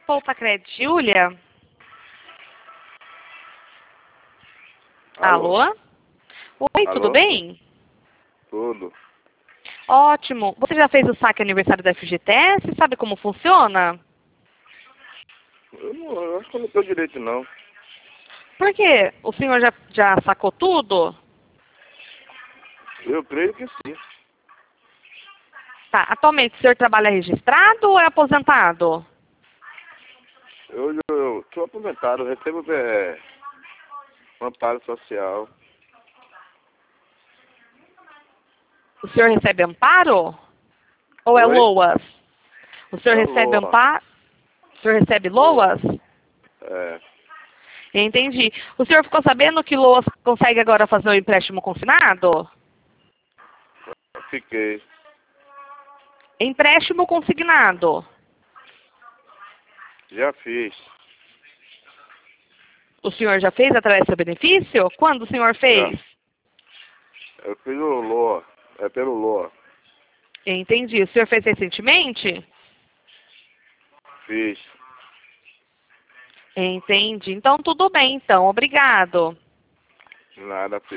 Poupa Crédito, Júlia? Alô? Oi, Alô? tudo bem? Tudo. Ótimo. Você já fez o saque aniversário da FGTS? Sabe como funciona? Eu acho que eu não tô direito, não. Por quê? O senhor já sacou tudo? Eu creio que sim. Tá. Atualmente o senhor trabalha registrado ou é aposentado? Eu sou aposentado, eu recebo um amparo social. O senhor recebe amparo? Ou é Oi? LOAS? O senhor É recebe LOA. amparo? O senhor recebe LOA. LOAS? É. Entendi. O senhor ficou sabendo que LOAS consegue agora fazer o empréstimo consignado? Fiquei. Empréstimo consignado. Já fiz. O senhor já fez através do seu benefício? Quando o senhor Já. fez? Eu fiz o LOA. É pelo LOA. Entendi. O senhor fez recentemente? Fiz. Entendi. Então, tudo bem, então. Obrigado. Nada, fiz.